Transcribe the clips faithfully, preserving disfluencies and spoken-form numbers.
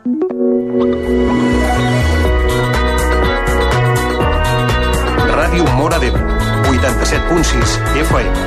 Ràdio Móra d'Ebre, vuitanta-set punt sis F M.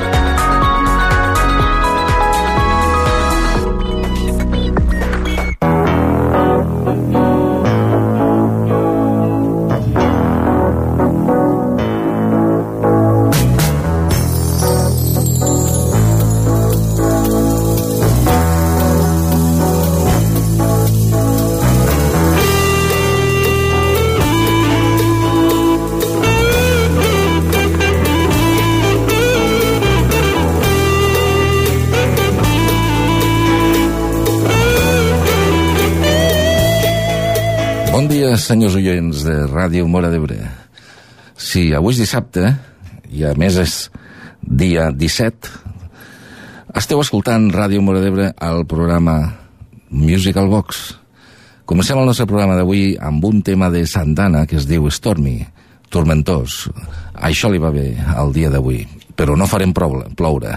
Bon dia, senyors oients de Ràdio Móra d'Ebre. Sí, avui és dissabte, i a més és dia disset. Esteu escoltant Ràdio Móra d'Ebre al programa Musical Box. Comencem el nostre programa d'avui amb un tema de Santana que es diu Stormy, tormentós. Això li va bé al dia d'avui, però no farem ploure.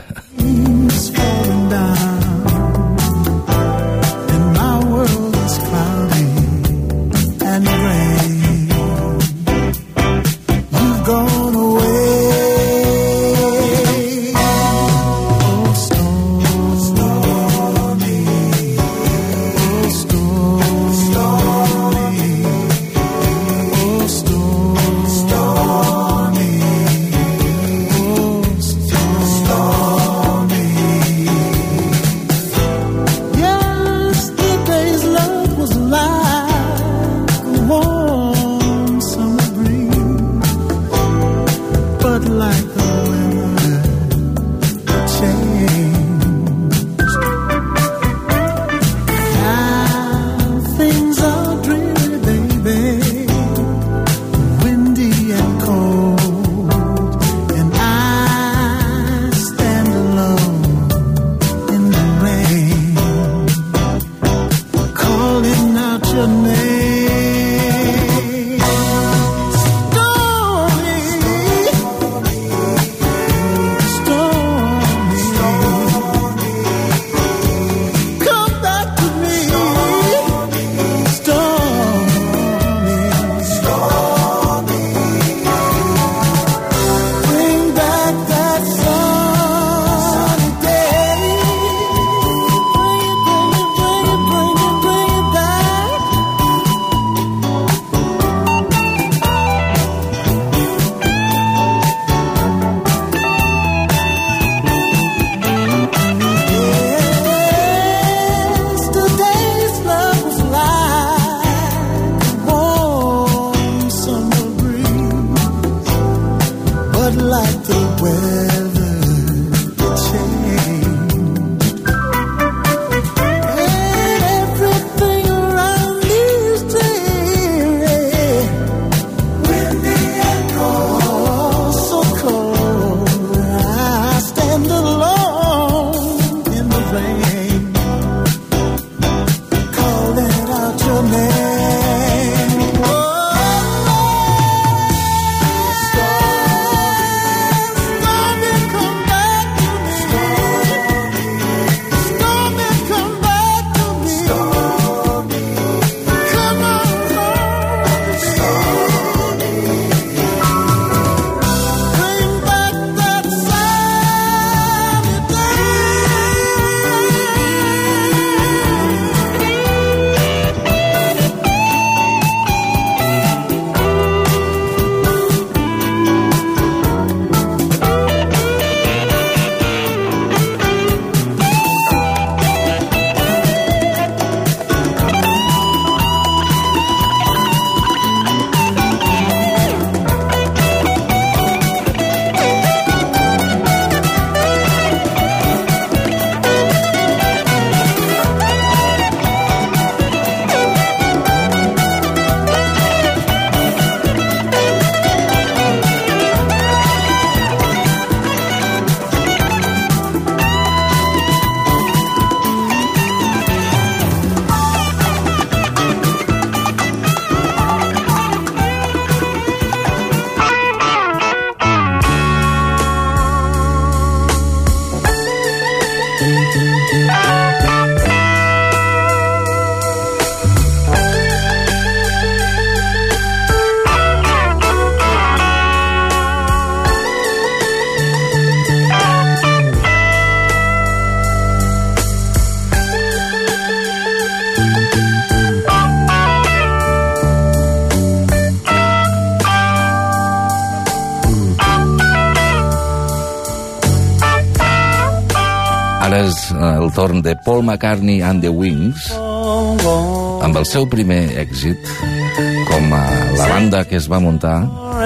el torn de Paul McCartney and the Wings, amb el seu primer èxit com a la banda que es va muntar.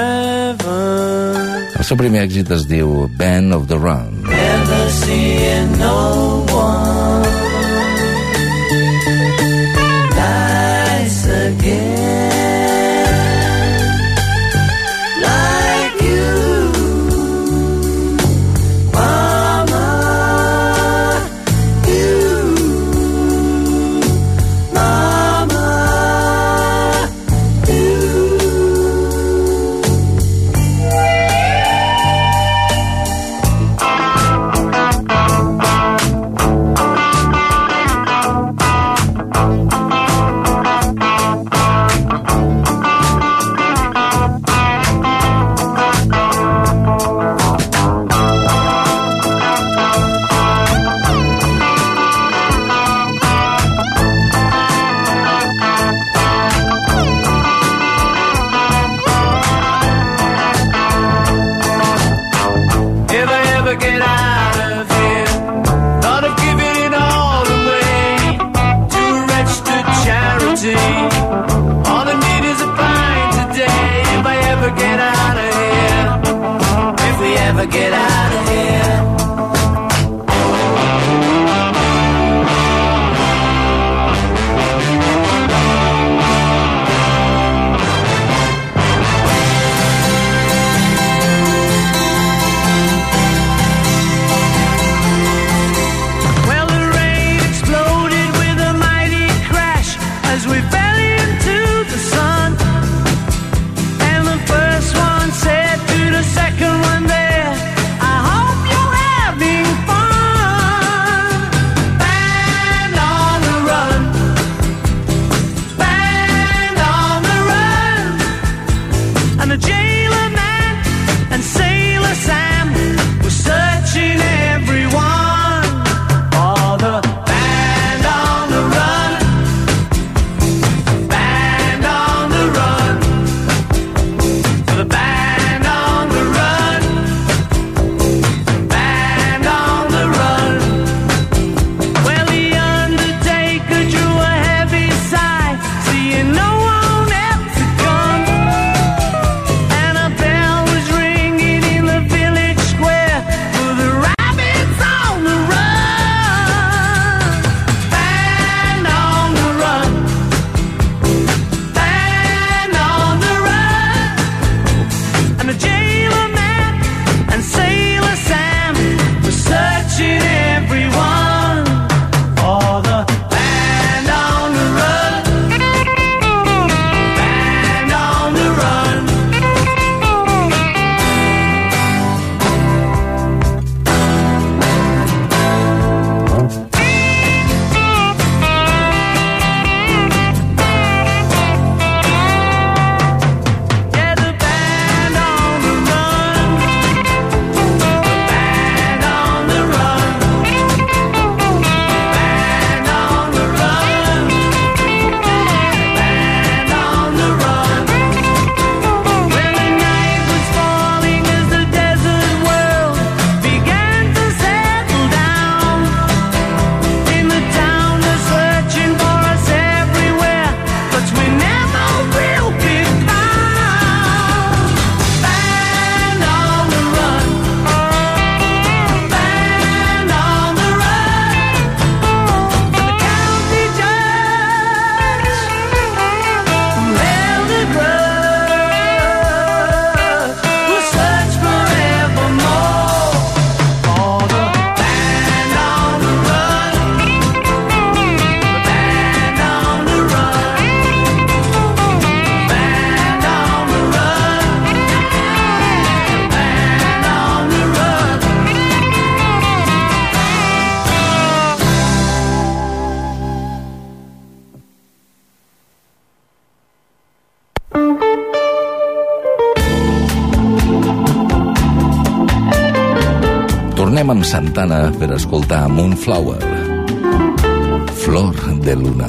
El seu primer èxit es diu Band of the Run. Never seeing no one nice again like you, Mama, you, Mama, you. Get out of here. Well, the rain exploded with a mighty crash as we fell into the sun. And the first one said to the second one there, Tornem amb Santana per escoltar Moonflower, Flor de Luna.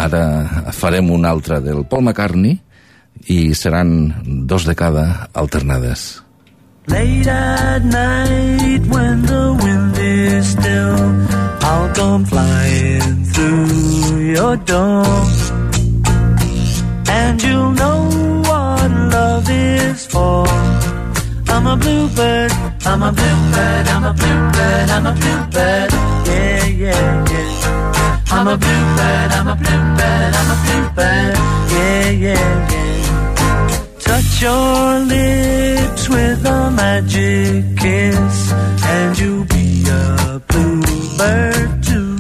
Ara farem un altre del Paul McCartney i seran dos de cada alternades. Late at night when the wind is still, I'll come flying through your door, and you'll know what love is for. I'm a bluebird, I'm a bluebird, I'm a bluebird, I'm a bluebird, yeah, yeah, yeah. I'm a bluebird, I'm a bluebird, I'm a bluebird, yeah, yeah, yeah. Touch your lips with a magic kiss, and you'll be a bluebird too.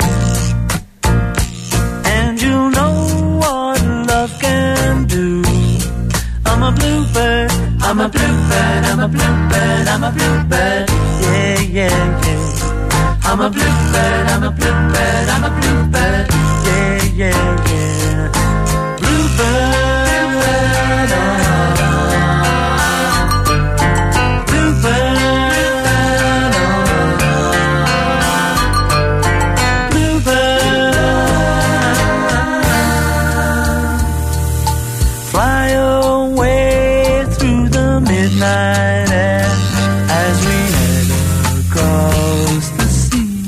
And you'll know what love can do. I'm a bluebird, I'm a bluebird, I'm a bluebird, I'm a bluebird, yeah, yeah, yeah. I'm a bluebird, I'm a bluebird, I'm a bluebird, yeah, yeah, yeah. Bluebird, oh. Night air as we head across the sea,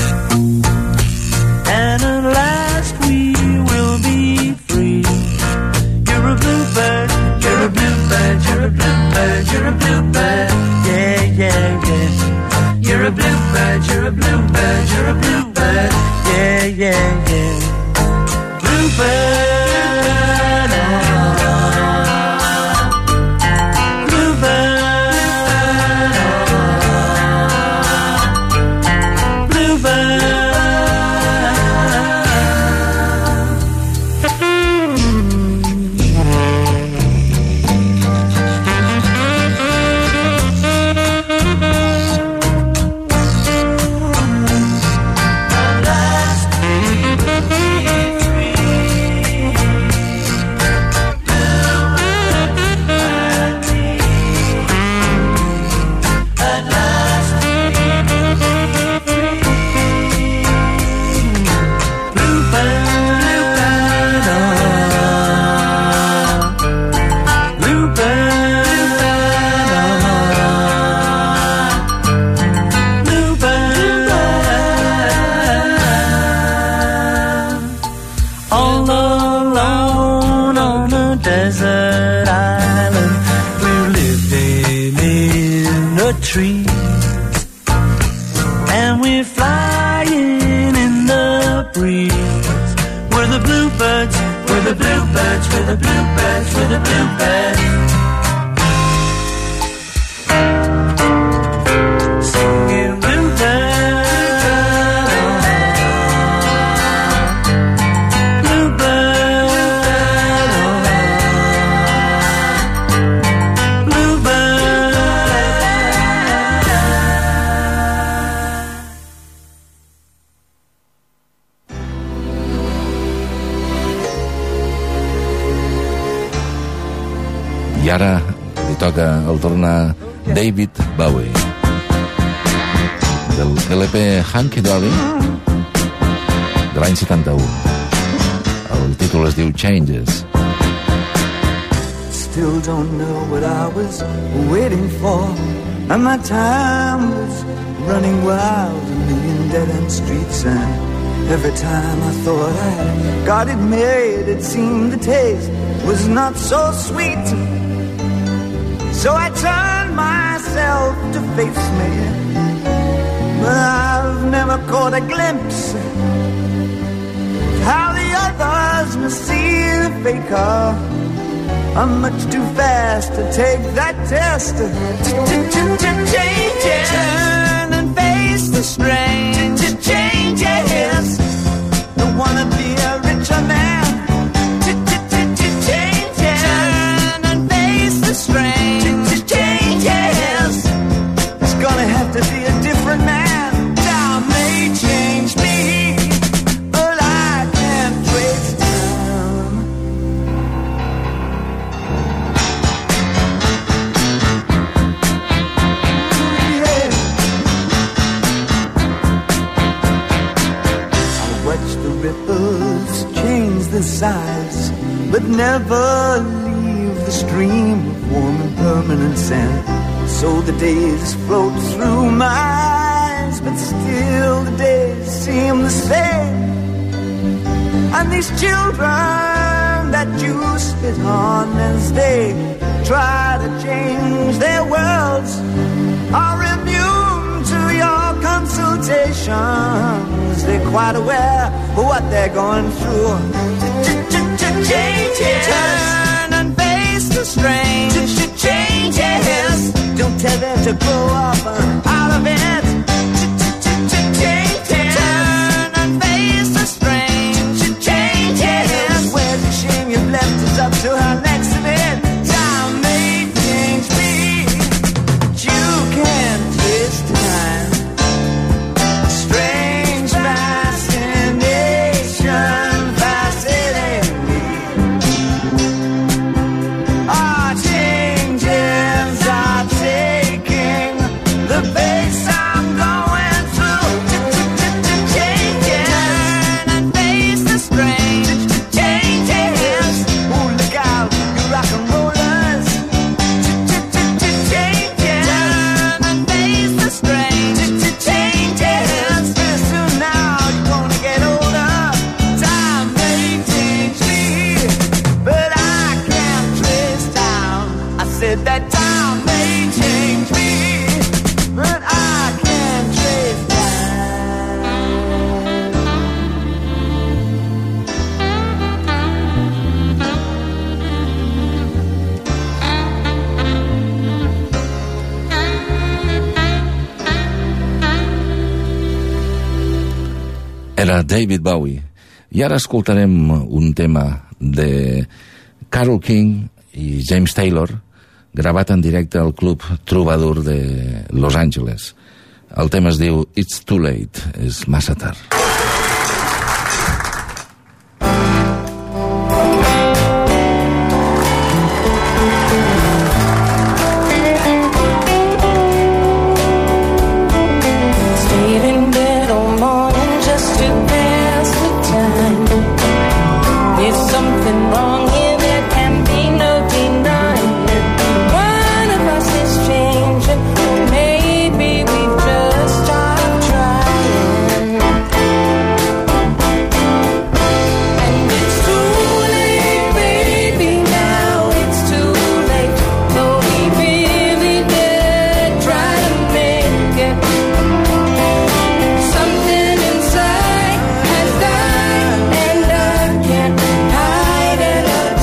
and at last we will be free. You're a bluebird, you're a bluebird, you're a bluebird, you're a bluebird, yeah, yeah, yeah. You're a bluebird, you're a bluebird, you're a bluebird, yeah, yeah, yeah. Bluebird, oh. I ara li toca el tornar David Bowie del L P Hunky Dolly de l'any setanta-u. El títol es diu Changes. Still don't know what I was waiting for, and my time was running wild, a million dead-end streets, and every time I thought I got it made, it seemed the taste was not so sweet. So I turned myself to face me, but I've never caught a glimpse of how the others must see the faker. I'm much too fast to take that test. Changes. Turn and face the strain. Changes. Don't wanna be a richer man. Changes. Turn and face the strain. Changes. It's gonna have to be a different man. Time may change me, but I can't waste time. Yeah. I watch the ripples but never leave the stream of warm and permanent sand. So the days float through my eyes, but still the days seem the same. And these children that you spit on as they try to change their worlds are immune to your consultations. They're quite aware of what they're going through. Changes. Turn and face the strange. Changes. Don't tell them to grow up out of it. Changes. Turn and face the strange. Changes. Where's the shame you've left us up to her next to it? Time may change me, but you can't twist time. Strange fascination fascinating me. Our changes are taking the pace I'm going through. Changes. Turn and face the strange. Changes. Oh, look out, you rock and rollers. Changes. Turn and face the strange. Changes. Pretty soon now you're gonna get older. Time may change me, but I can't trace time. I said that time may change me, but I can't trace time. Era David Bowie. I ara escoltarem un tema de Carole King i James Taylor, gravat en directe al Club Troubadour de Los Angeles. El tema es diu It's Too Late, és massa tard. Stayed in bed all morning just to pass the time. There's something wrong here, there can be no denying it. One of us is changing, maybe we've just stopped trying. And it's too late, baby, now it's too late. Though we really did try to make it. Something inside has died, and I can't hide it again.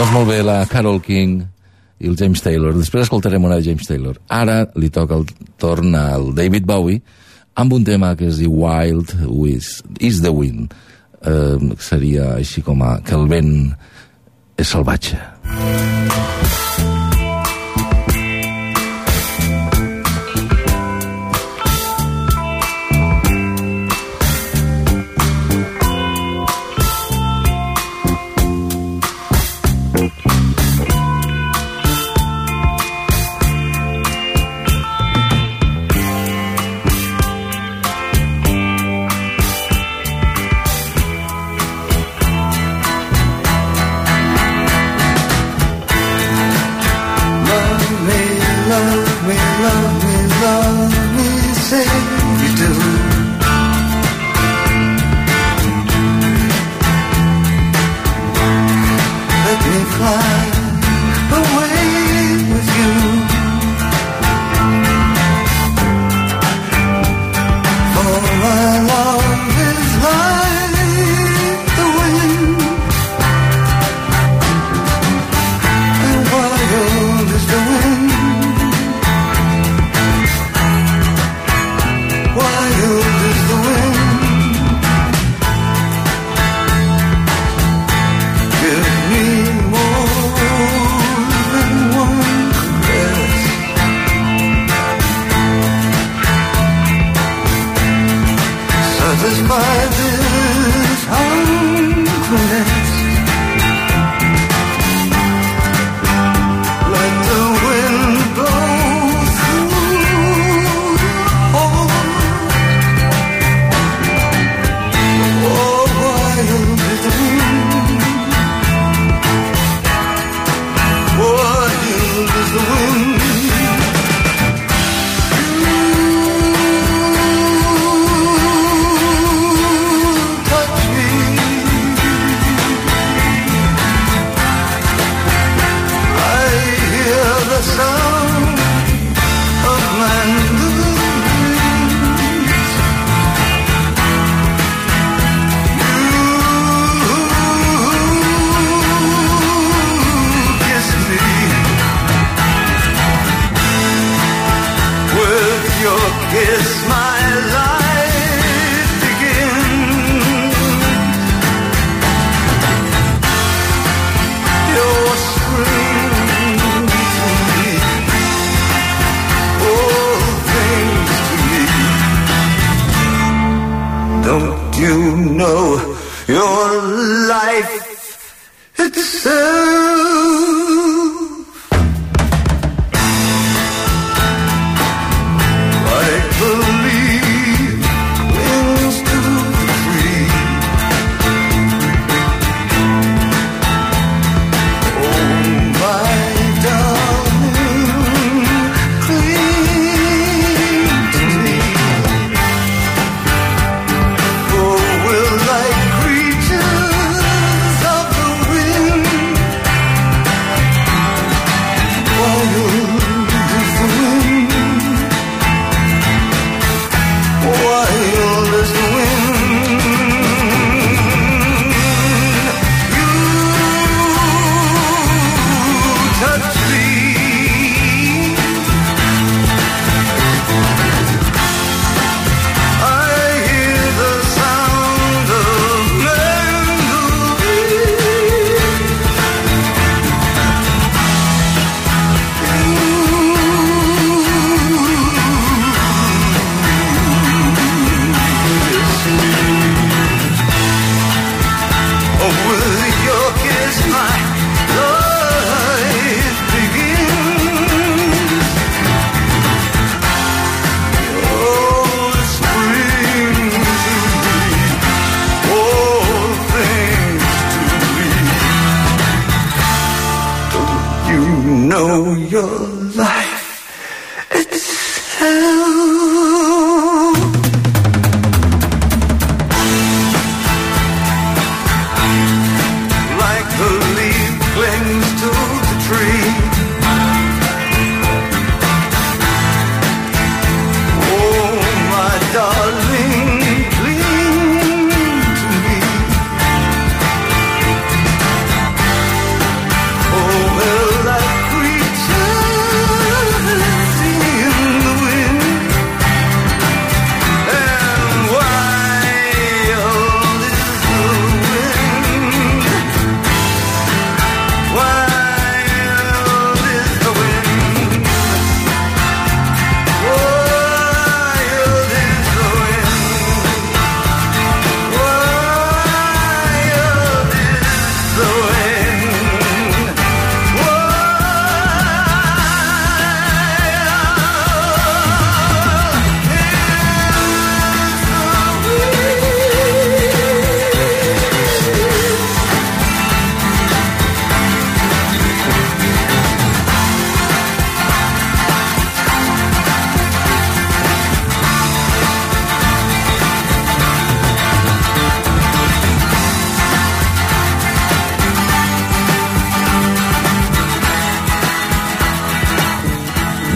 Doncs molt bé, la Carole King i el James Taylor. Després escoltarem una de James Taylor. Ara li toca el torn al David Bowie amb un tema que es diu Wild is the Wind. Eh, seria així com a que el vent és salvatge.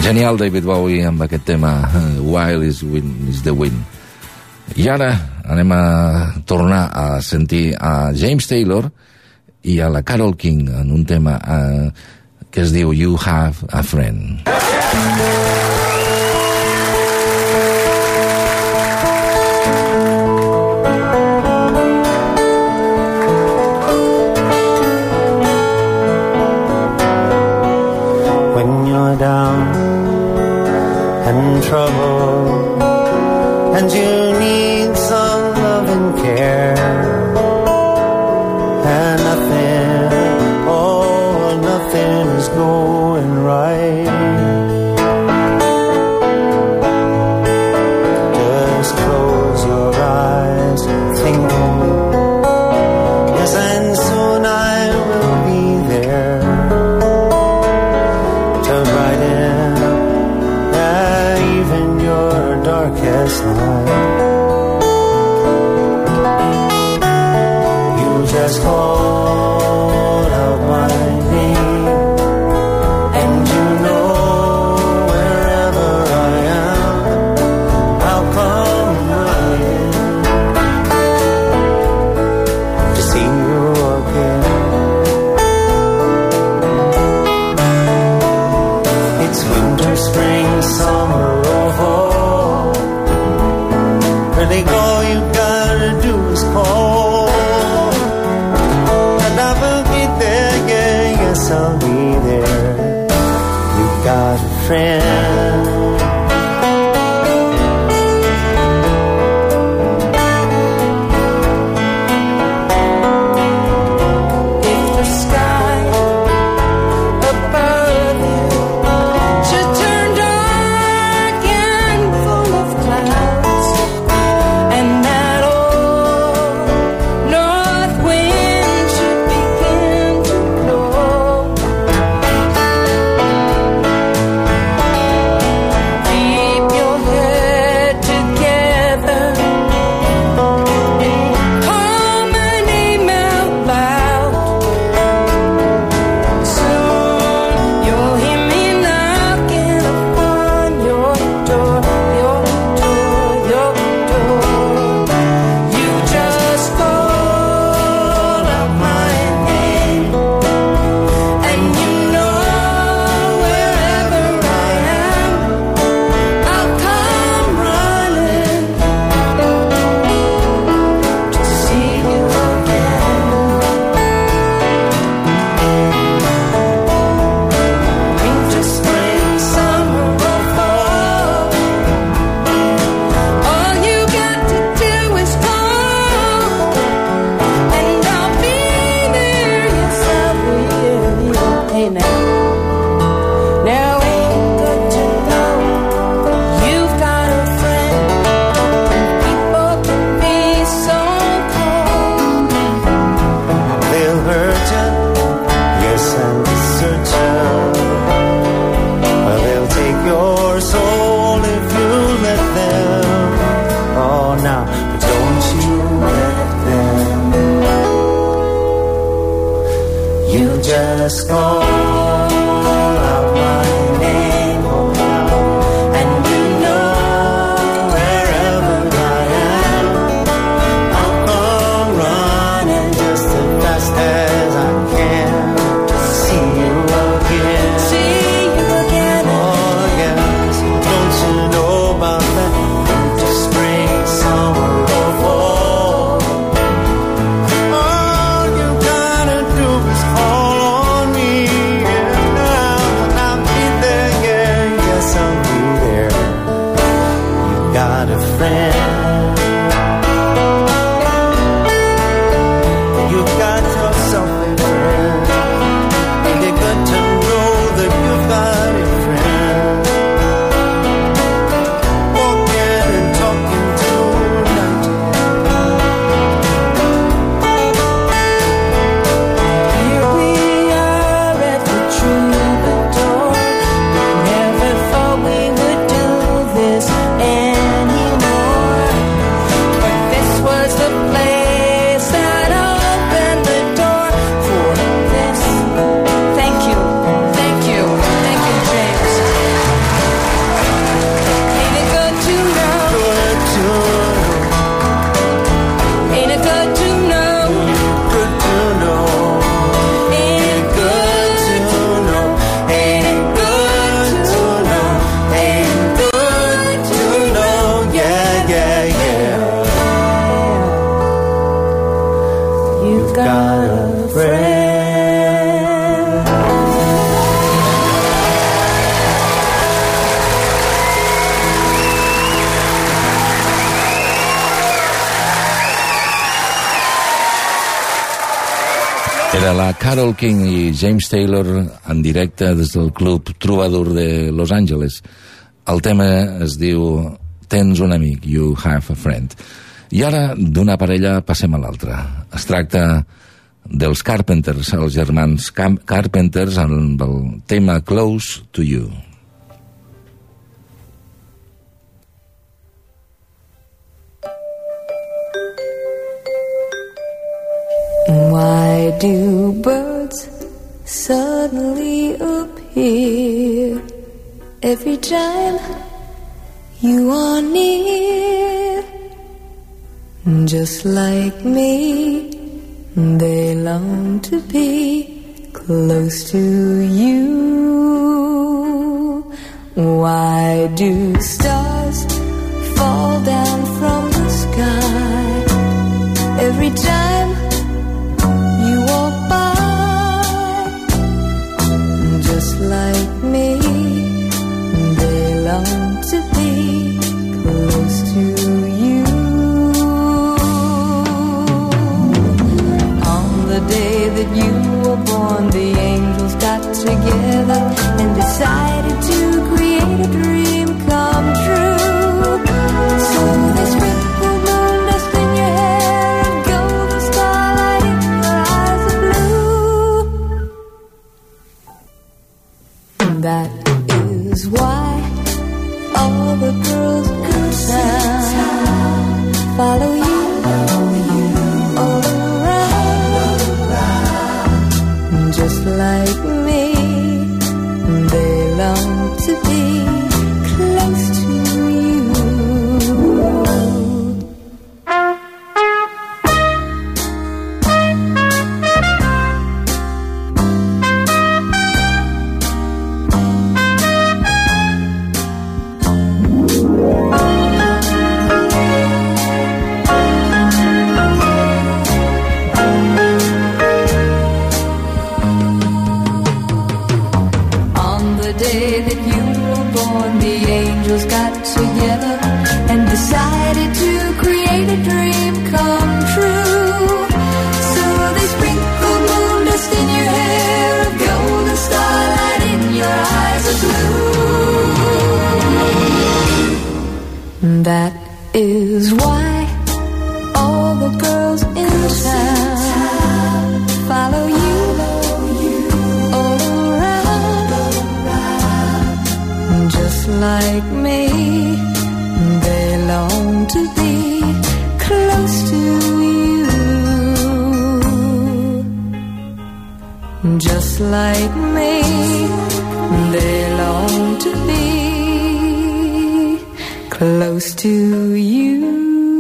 Genial David Bowie amb aquest tema Wild is, wind, is the Wind. I ara anem a tornar a sentir a James Taylor i a la Carole King en un tema uh, que es diu You Have a Friend. When you're down and trouble and you need some love and care and nothing, oh nothing is going right, just close your eyes and think, yes, and soon I will be there to brighten up uh, even your darkest night. You just call out my name, and you know wherever I am, I'll come running to see you again. It's winter, spring, summer, or fall. Really all you gotta do is call, and I will be there, yeah, yes I'll be there. You got a friend. If the sky above you should turn dark and full of clouds, and that old north wind should begin to blow, keep your head together and call my name out loud. Soon you'll hear me knocking upon your door, your door, your door. You just call out my name, and you know wherever I am, I'll come running to see you again. Winter, spring, summer, or fall, all you got to do is call, and I'll be there, yes I will. Hey now, now ain't good to know you've got a friend. People can be so cold. They'll hurt you, yes, and desert you. Well, they'll take your soul if you let them. Oh, now, but don't you let them. You just call out my name, oh, now, and you know wherever I am, I'll come running just as fast as I can to see you again. See you again. Oh, yes, don't you know about that? Winter, spring, summer, or fall. All you gotta do is call on me, and now I'll be there, yeah, yes I'll be there. You got a friend. You got yourself you've got a friend. Era la Carole King i James Taylor en directe des del Club Troubadour de Los Angeles. El tema es diu Tens un amic, You Have a Friend. I ara d'una parella passem a l'altra. Es tracta dels Carpenters, els germans Carpenters, amb el tema Close to You. Why do birds suddenly appear every time you are near? Just like me, they long to be close to you. Why do stars fall down from the sky every time you walk by? Just like me, they long to be close to you. On the day that you were born, the angels got together and decided to create a dream come true. So they sprinkled moon dust in your hair and golden starlight in your eyes of blue. That is why all the girls in town follow you all around. Just like me, they long to be close to you. Got together and decided to create a dream come true. So they sprinkled moon dust in your hair and golden starlight in your eyes of blue. That is why all the girls in town follow you all around. Just like me, they long to be close to you. Just like me, they long to be close to you.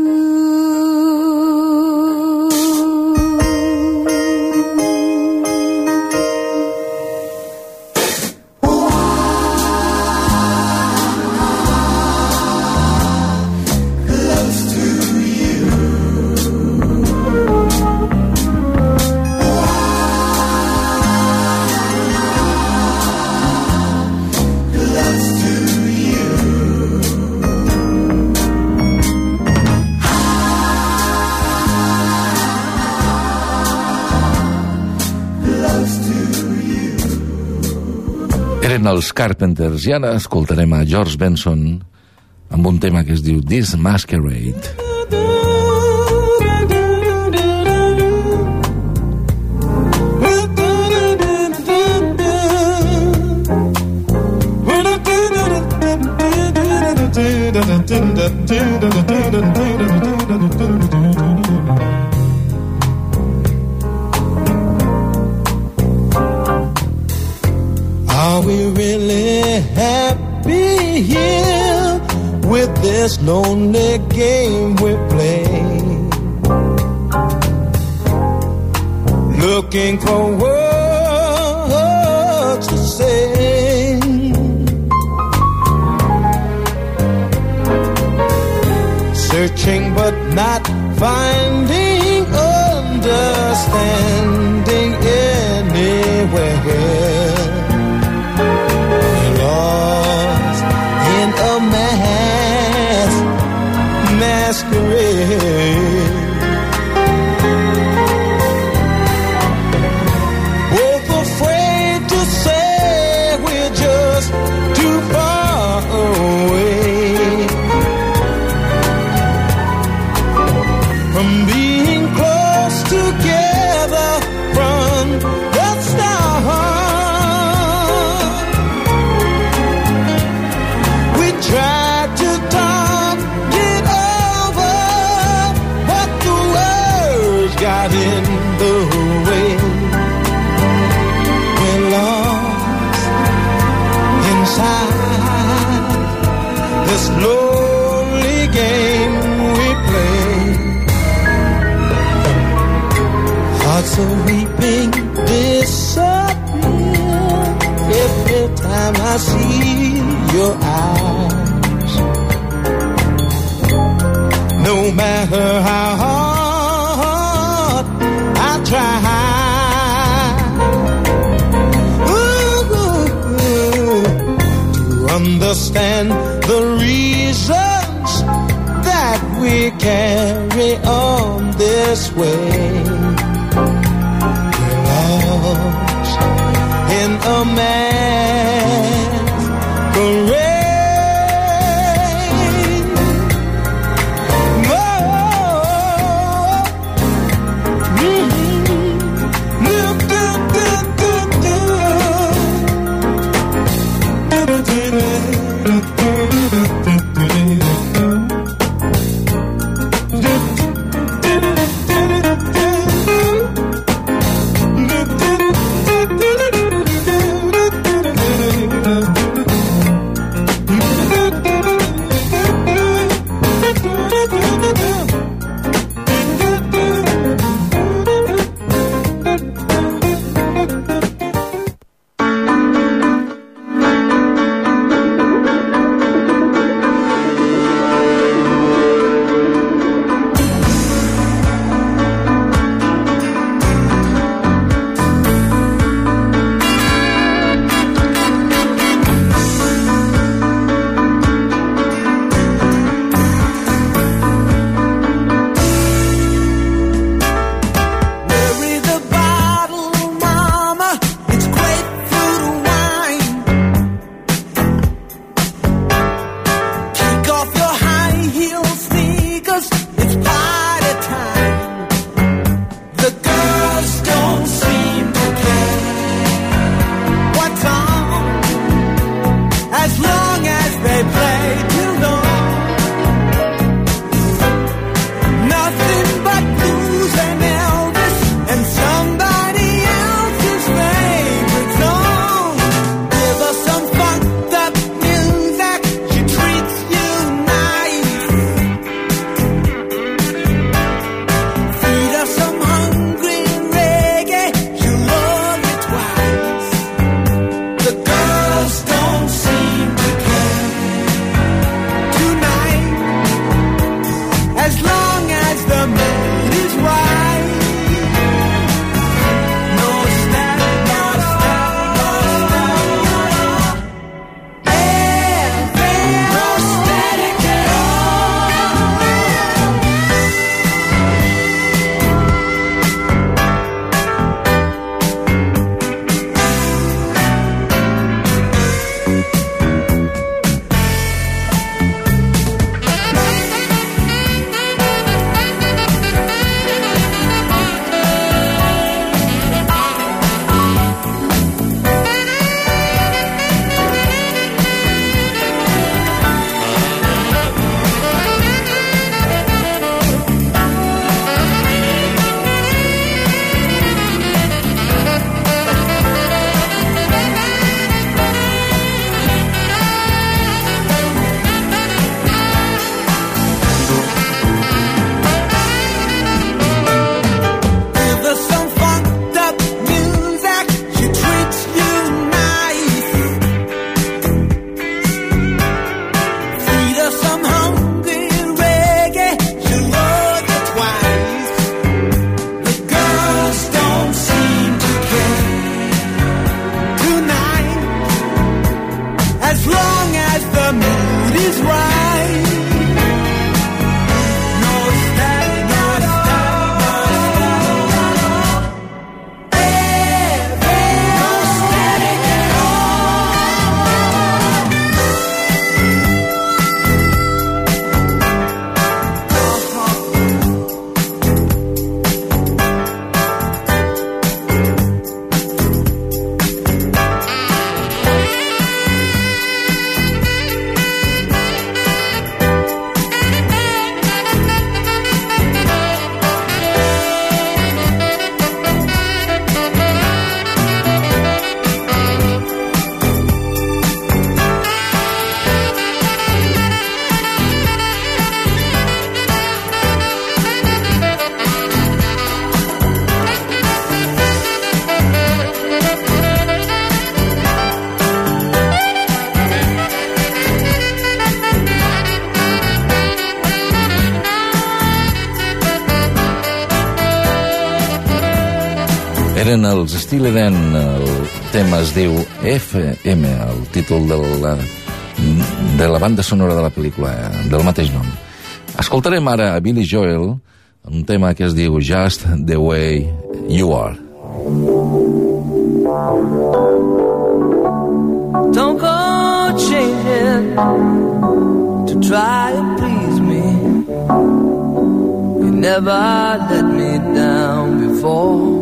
Eren els Carpenters i ara escoltarem a George Benson amb un tema que es diu This Masquerade. Are we really happy here with this lonely game we play? Looking for words to say, searching but not finding understanding. the way. We're lost inside this lonely game we play. Hearts are weeping, disappear every time I see your eyes. No matter how hard I try, ooh, to understand the reasons that we carry on this way. We're lost in a masquerade. Eren els Steely Dan, el tema es diu F M, el títol de la, de la banda sonora de la pel·lícula del mateix nom. Escoltarem ara a Billy Joel, un tema que es diu Just the Way You Are. Don't go changing to try and please me. You never let me down before.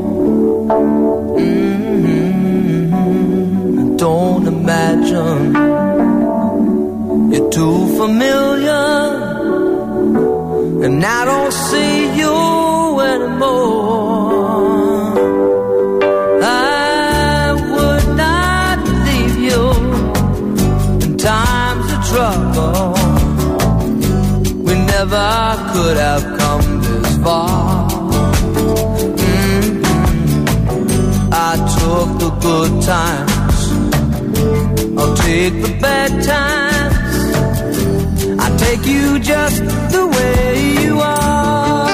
Mm-hmm. Don't imagine you're too familiar, and I don't see you anymore. I would not leave you in times of trouble. We never could have come this far. I took the good times, I'll take the bad times. I take you just the way you are.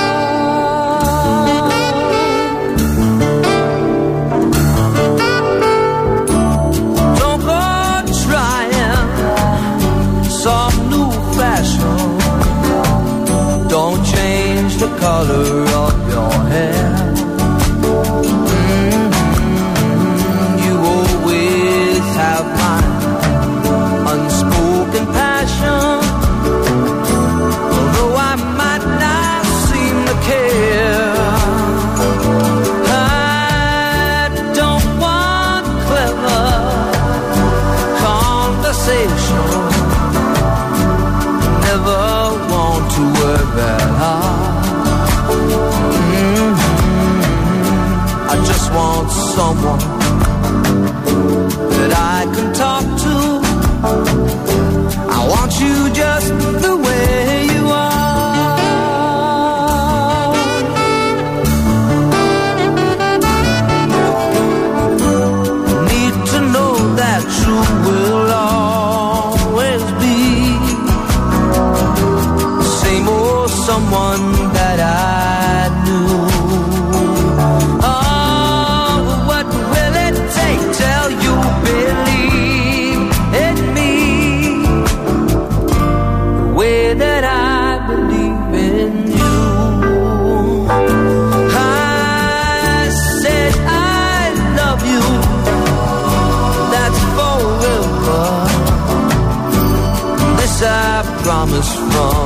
Don't go trying some new fashion. Don't change the color of your hair. Have my unspoken passion, although I might not seem to care. I don't want clever conversation, never want to work that hard. Mm-hmm. I just want someone that I can talk to. I want you just the way you are. Need to know that you will always be the same old someone that I knew. That I believe in you. I said I love you, that's forever. This I promise from